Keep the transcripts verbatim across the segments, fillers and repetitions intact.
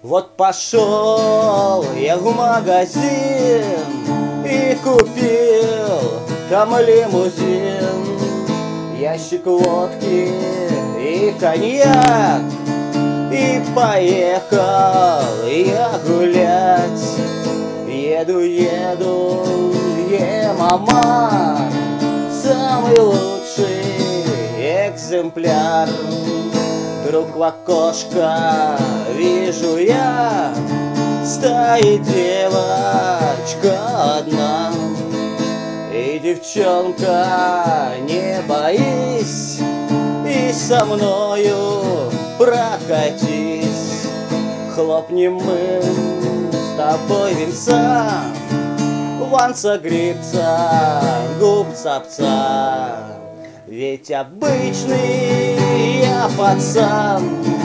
Вот пошел я в магазин и купил там лимузин, ящик водки и коньяк, и поехал я гулять. Еду, еду, е-мама, самый лучший экземпляр. Вдруг в окошко вижу я, стоит девочка одна. И, девчонка, не боись, и со мною прокатись. Хлопнем мы с тобой венца, ван согреться, губ цапца. Ведь обычный я пацан,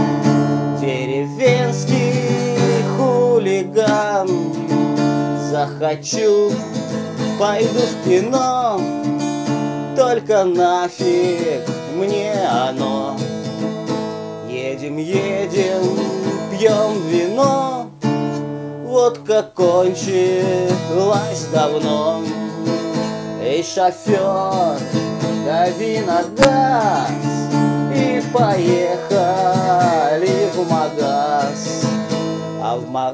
деревенский хулиган. Захочу, пойду в кино, только нафиг мне оно. Едем, едем, пьем вино, водка кончилась давно. Эй, шофер, дави на газ, и поехали в магаз. А в ма...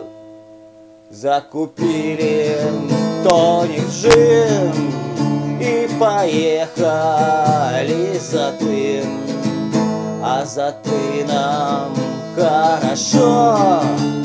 закупили тоник, джин, и поехали за тын. А за тыном хорошо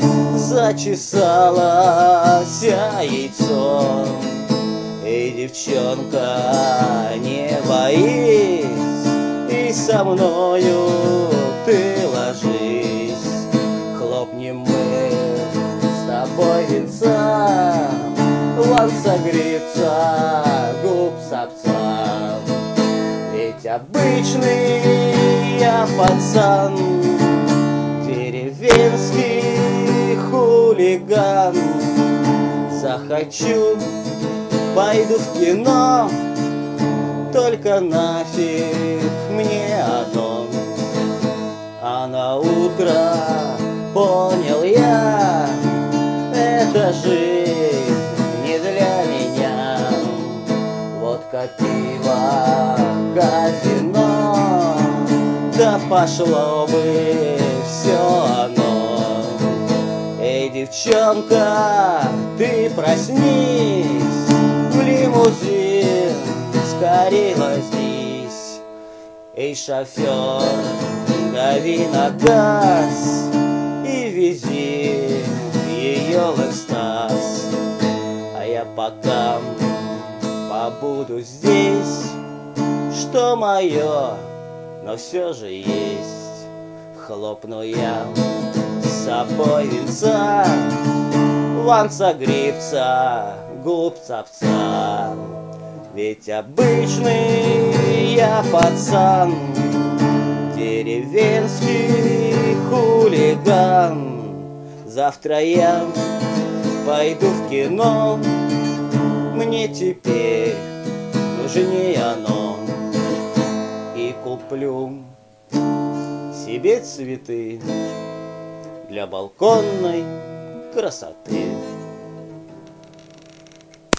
зачесалось яйцо. Эй, девчонка, не боись, и со мною ты ложись. Хлопнем мы с тобой венца, ван согреться, губ сапца. Ведь обычный я пацан, деревенский хулиган. Захочу, пойду в кино, только нафиг мне оно. А на утро понял я, эта жизнь не для меня. Водка, пиво, казино, да пошло бы все оно. Эй, девчонка, ты проснись, в лимузин скорей ложись. Эй, шофер, дави на газ и вези ее в экстаз. А я пока побуду здесь, что мое, но все же есть. Хлопну я с собой венца, ван согреться, губ цапца. Ведь обычный я пацан, деревенский хулиган. Завтра я пойду в кино, мне теперь нужнее оно. И куплю себе цветы для балконной красоты.